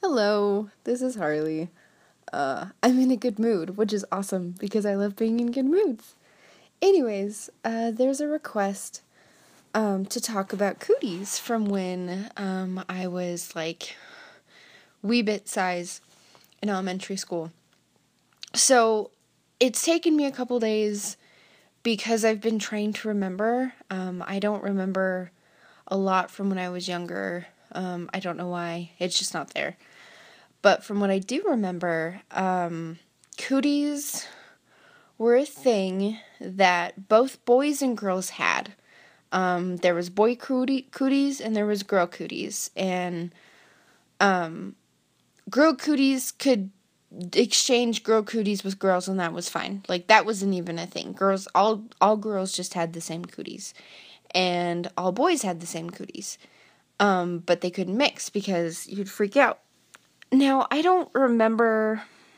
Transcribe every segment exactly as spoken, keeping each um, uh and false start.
Hello, this is Harley. Uh, I'm in a good mood, which is awesome because I love being in good moods. Anyways, uh, there's a request um, to talk about cooties from when um, I was like wee bit size in elementary school. So it's taken me a couple days because I've been trying to remember. Um, I don't remember a lot from when I was younger. Um, I don't know why. It's just not there. But from what I do remember, um, cooties were a thing that both boys and girls had. Um, there was boy cootie, cooties and there was girl cooties. And um, girl cooties could exchange girl cooties with girls, and that was fine. Like, that wasn't even a thing. Girls, all all girls just had the same cooties. And all boys had the same cooties. Um, but they couldn't mix because you'd freak out. Now, I don't remember,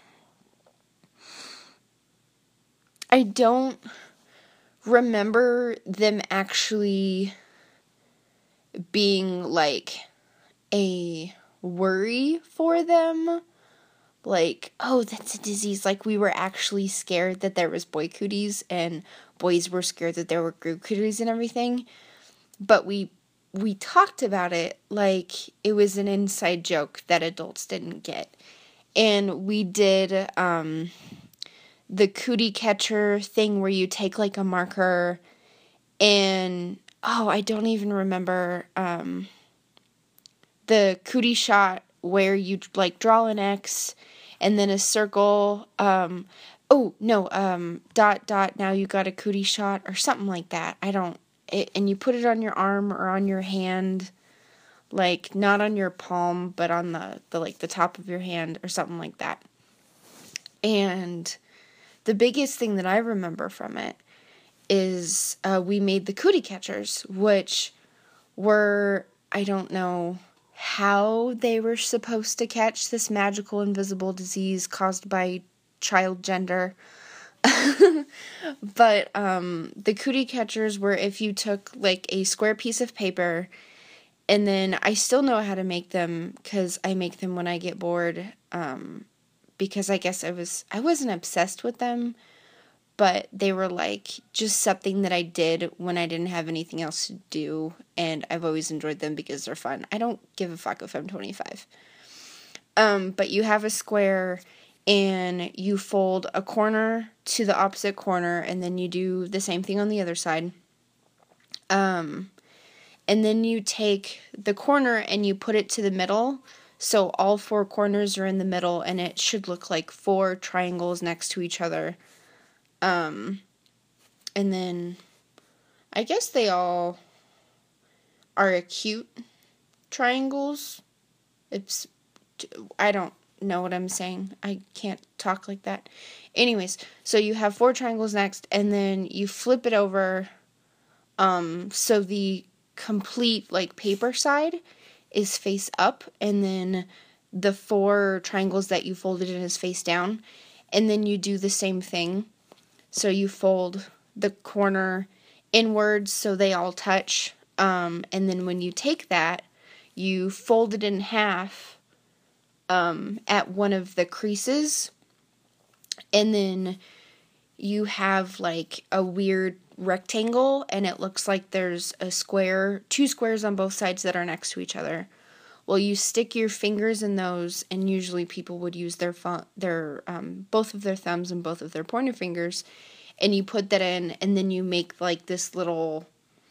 I don't remember them actually being, like, a worry for them. Like, oh, that's a disease. Like, we were actually scared that there was boy cooties, and boys were scared that there were girl cooties and everything. But we we talked about it like it was an inside joke that adults didn't get. And we did um, the cootie catcher thing where you take like a marker and, oh, I don't even remember, um, the cootie shot where you like draw an X and then a circle. Um, oh, no, um, dot, dot, now you got a cootie shot or something like that. I don't, it, and you put it on your arm or on your hand. Like, not on your palm, but on the, the, like, the top of your hand or something like that. And the biggest thing that I remember from it is uh, we made the cootie catchers, which were, I don't know how they were supposed to catch this magical invisible disease caused by child gender. But um, the cootie catchers were if you took, like, a square piece of paper. And then I still know how to make them because I make them when I get bored. Um, because I guess I was, I wasn't obsessed with them, but they were like just something that I did when I didn't have anything else to do. And I've always enjoyed them because they're fun. I don't give a fuck if I'm twenty-five. Um, but you have a square and you fold a corner to the opposite corner and then you do the same thing on the other side. Um... And then you take the corner and you put it to the middle. So all four corners are in the middle and it should look like four triangles next to each other. Um, and then I guess they all are acute triangles. It's, I don't know what I'm saying. I can't talk like that. Anyways, so you have four triangles next and then you flip it over. Um, so the complete like paper side is face up and then the four triangles that you folded in is face down, and then you do the same thing. So you fold the corner inwards so they all touch, um, and then when you take that you fold it in half um, at one of the creases, and then you have like a weird rectangle and it looks like there's a square, two squares on both sides that are next to each other. Well, you stick your fingers in those, and usually people would use their fu- their um, both of their thumbs and both of their pointer fingers, and you put that in, and then you make like this little.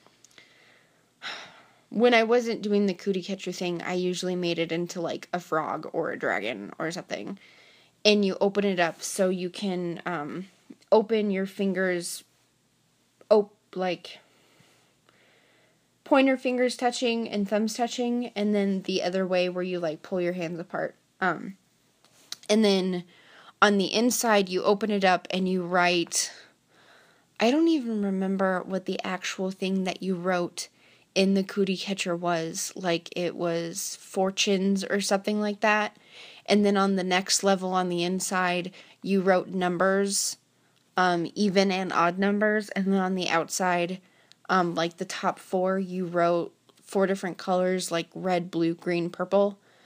When I wasn't doing the cootie catcher thing, I usually made it into like a frog or a dragon or something, and you open it up so you can um, open your fingers. Oh, like pointer fingers touching and thumbs touching, and then the other way where you like pull your hands apart. Um, and then on the inside you open it up and you write, I don't even remember what the actual thing that you wrote in the cootie catcher was. Like it was fortunes or something like that. And then on the next level on the inside you wrote numbers. Um, even and odd numbers, and then on the outside, um, like the top four, you wrote four different colors, like red, blue, green, purple.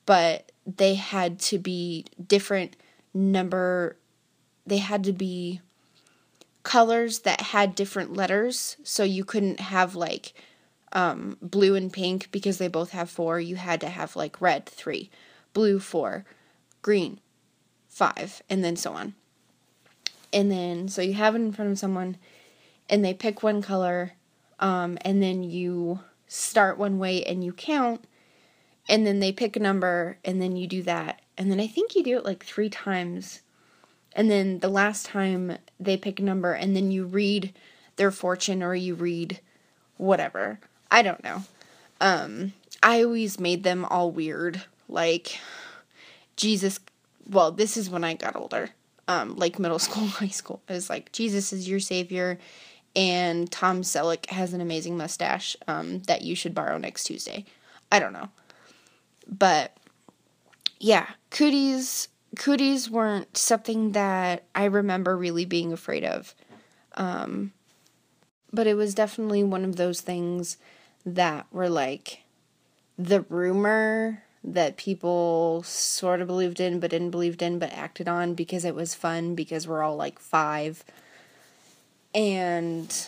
but they had to be different number, they had to be colors that had different letters, so you couldn't have, like, um, blue and pink because they both have four. You had to have, like, red, three, blue, four, green, five, and then so on. And then, so you have it in front of someone, and they pick one color, um, and then you start one way and you count, and then they pick a number, and then you do that. And then I think you do it like three times. And then the last time they pick a number, and then you read their fortune, or you read whatever. I don't know. Um, I always made them all weird. Like, Jesus, well, this is when I got older. Um, like middle school, high school. It was like, Jesus is your savior, and Tom Selleck has an amazing mustache um, that you should borrow next Tuesday. I don't know. But, yeah, cooties... Cooties weren't something that I remember really being afraid of. Um, but it was definitely one of those things that were like the rumor that people sort of believed in but didn't believe in but acted on because it was fun, because we're all like five. And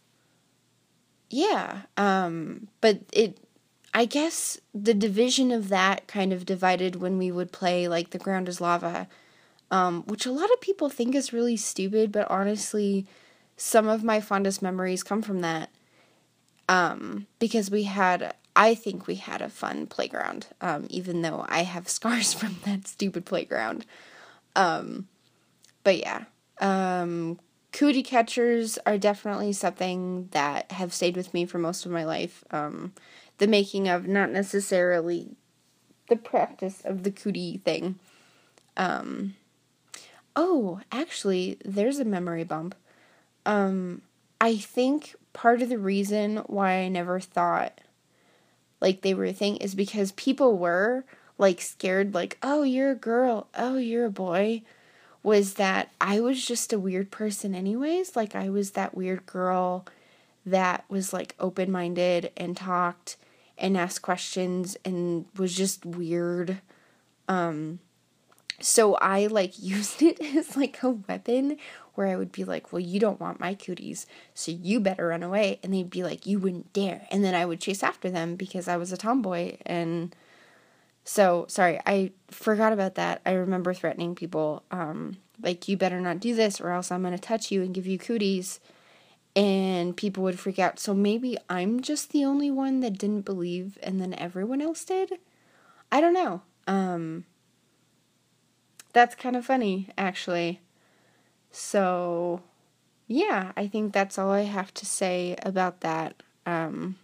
yeah, um, but it, I guess the division of that kind of divided when we would play, like, The Ground is Lava, um, which a lot of people think is really stupid, but honestly, some of my fondest memories come from that, um, because we had, I think we had a fun playground, um, even though I have scars from that stupid playground, um, but yeah, um, cootie catchers are definitely something that have stayed with me for most of my life, um, the making of, not necessarily the practice of the cootie thing. Um, oh, actually, there's a memory bump. Um, I think part of the reason why I never thought, like, they were a thing is because people were, like, scared, like, oh, you're a girl, oh, you're a boy, was that I was just a weird person anyways. Like, I was that weird girl that was, like, open-minded and talked and asked questions and was just weird. Um, so I, like, used it as, like, a weapon where I would be like, well, you don't want my cooties, so you better run away. And they'd be like, you wouldn't dare. And then I would chase after them because I was a tomboy. And so, sorry, I forgot about that. I remember threatening people, um, like, you better not do this or else I'm going to touch you and give you cooties. And people would freak out. So maybe I'm just the only one that didn't believe and then everyone else did? I don't know. Um, that's kind of funny, actually. So, yeah, I think that's all I have to say about that. Um,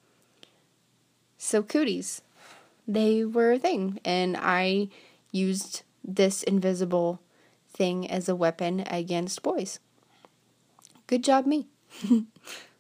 so cooties, they were a thing. And I used this invisible thing as a weapon against boys. Good job, me.